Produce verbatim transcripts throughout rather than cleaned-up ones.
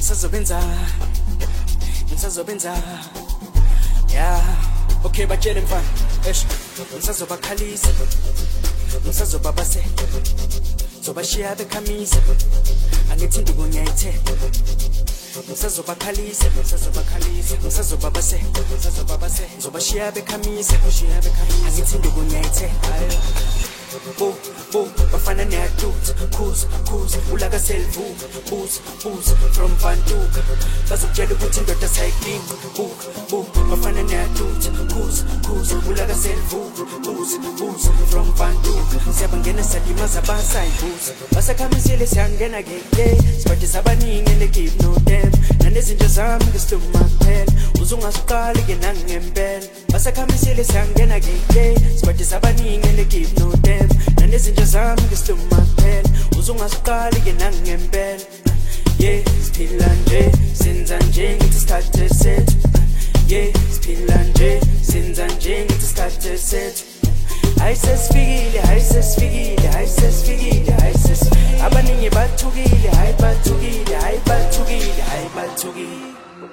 ngisazobenza ngisazobenza yeah okay batshele mfana eish ngisazobakhalisa ngisazobabase zobashiya bekhamisa angithi induku ngiyayithe ngisazobakhalisa ngisazobakhalisa ngisazobabase ngisazobabase zobashiya bekhamisa angithi induku ngiyayithe bo bo bafana neyadut cruise cruise ulaka selvu booze booze from Vanduka bazokutshela ukuthi indoda sayidinga book book bafana neyadut cruise cruise ulaka selvu booze booze from Vanduka siyabangena salimaza basayi booze basakhamisile siyangena ke sibathi sabaningi le give no damn nanezinto zami ngisiluma kuphela uzungasiqali ke nangempela basakhamisile siyangena ke sibathi sabaningi le give no damn nanezinto zami ngisiluma kuphela uzungasiqali ke nangempela yeah siphila nje senza nje ngithi isikhathi sethu yeah siphila nje senza nje ngithi isikhathi sethu hayi sesifikile hayi sesifikile hayi sesifikile hayi ses abaningi bathukile hayi bathukile hayi bathukile hayi bathukile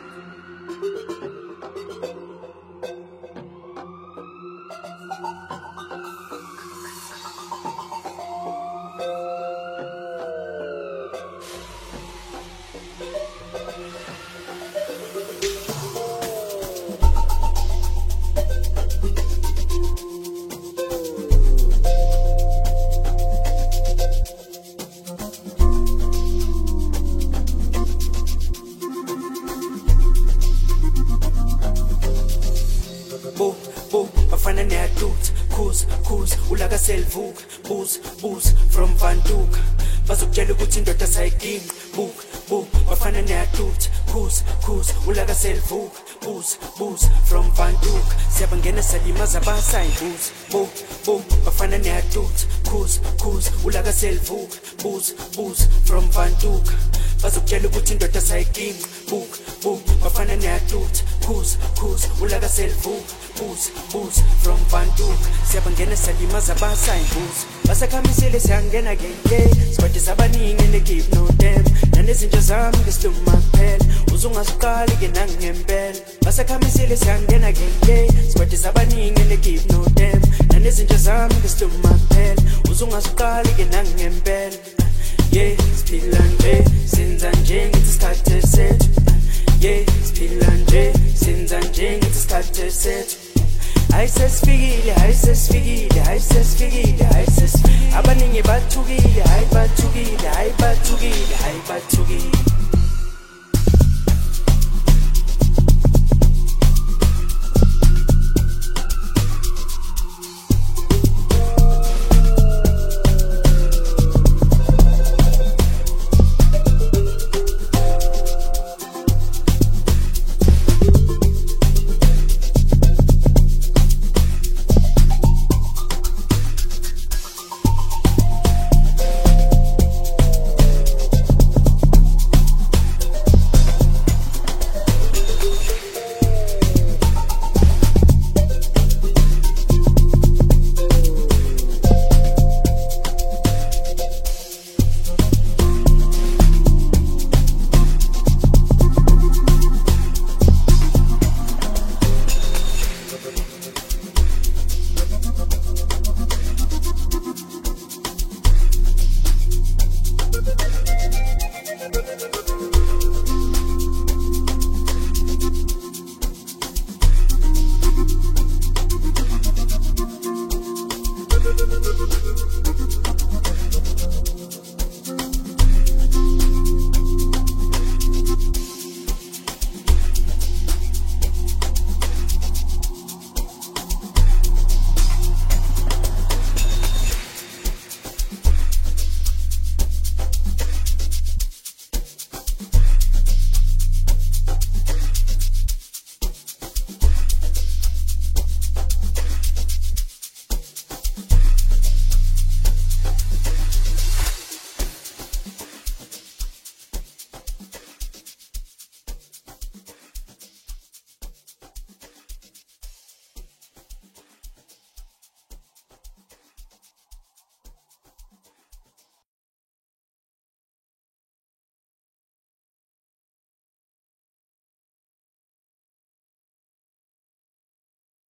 bo bo bafana neyadut cruise cruise ulaka selvuka booze booze from Vanduka bazokutshela ukuthi indoda sayidinga book book bafana neyadut cruise cruise ulaka selvuka booze booze from Vanduka siyabangena salimaza basayi booze bo bo bafana neyadut cruise cruise ulaka selvuka booze booze from Vanduka bazokutshela ukuthi indoda sayidinga book book bafana neyadut cruise cruise ulaka selvuka booze booze from Vanduka siyabangena salimaza basayi booze basakhamisile siyangena ke sibathi sabaningi le give no damn nanezinto zami ngisiluma kuphela uzungasiqali ke nangempela basakhamisile siyangena ke sibathi sabaningi le give no damn nanezinto zami ngisiluma kuphela uzungasiqali ke nangempela yeah siphila nje senza nje ngithi isikhathi sethu yeah siphila nje senza nje ngithi isikhathi sethu hayi sesifikile hayi sesifikile hayi sesifikile hayi sesifikile abaningi